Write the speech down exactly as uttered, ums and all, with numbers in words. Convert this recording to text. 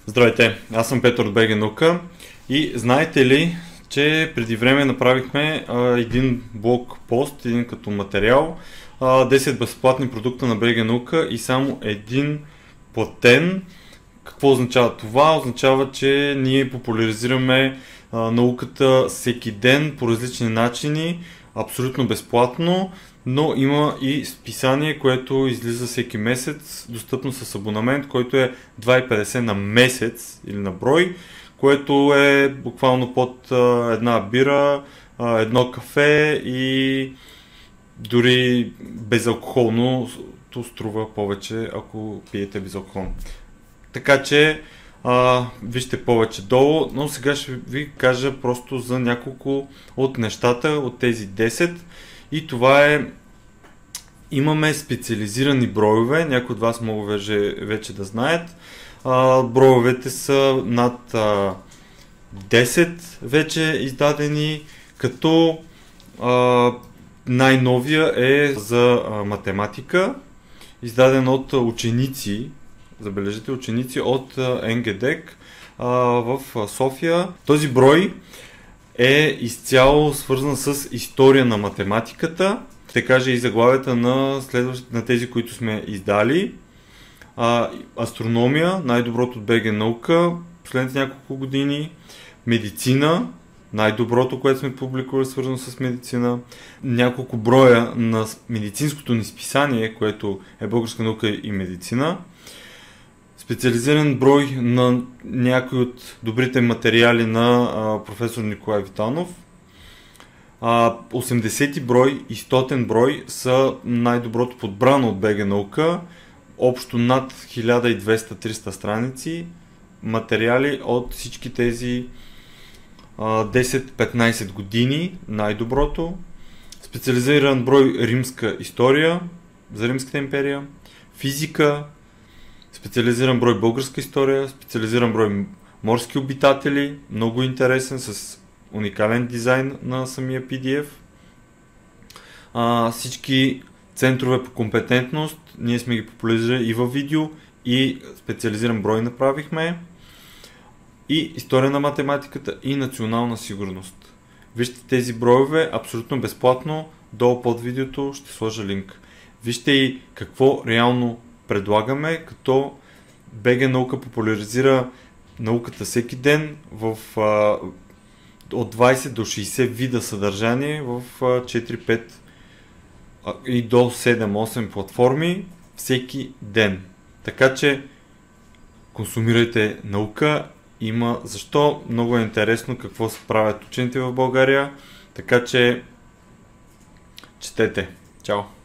Здравейте, аз съм Петър от БГ Наука и знаете ли, че преди време направихме а, един блог пост, един като материал, а, десет безплатни продукта на БГ Наука и само един платен. Какво означава това? Означава, че ние популяризираме а, науката всеки ден по различни начини, абсолютно безплатно, но има и списание, което излиза всеки месец, достъпно с абонамент, който е два и петдесет на месец или на брой, което е буквално под а, една бира, а, едно кафе и дори безалкохолно то струва повече, ако пиете безалкохолно. Така че а, вижте повече долу, но сега ще ви кажа просто за няколко от нещата от тези десет. И това е, имаме специализирани бройове, някои от вас могат вече, вече да знаят. А, бройовете са над а, десет вече издадени, като а, най-новия е за а, математика, издаден от ученици, забележете, ученици от ен ге ди и си а, в София. Този брой е изцяло свързан с история на математиката. Ще кажа и заглавията на, следващ, на тези, които сме издали. А, астрономия, най-доброто от БГ Наука, последните няколко години. Медицина, най-доброто, което сме публикували, свързано с медицина. Няколко броя на медицинското ни списание, което е Българска наука и медицина. Специализиран брой на някои от добрите материали на а, професор Николай Витанов. А, осемдесети брой и стотен брой са най-доброто подбрано от БГ Наука. Общо над хиляда и двеста до триста страници материали от всички тези а, десет-петнайсет години, най-доброто. Специализиран брой римска история за Римската империя, физика, специализиран брой българска история, специализиран брой морски обитатели, много интересен с уникален дизайн на самия пи ди еф. А, всички центрове по компетентност, ние сме ги популяризирали и във видео, и специализиран брой направихме. И история на математиката и национална сигурност. Вижте тези броеве абсолютно безплатно, долу под видеото ще сложа линк. Вижте и какво реално предлагаме, като БГ Наука популяризира науката всеки ден в а, от двайсет до шейсет вида съдържание в а, четири-пет а, и до седем-осем платформи всеки ден. Така че консумирайте наука. Има защо, много е интересно какво се правят учените в България, така че четете. Чао!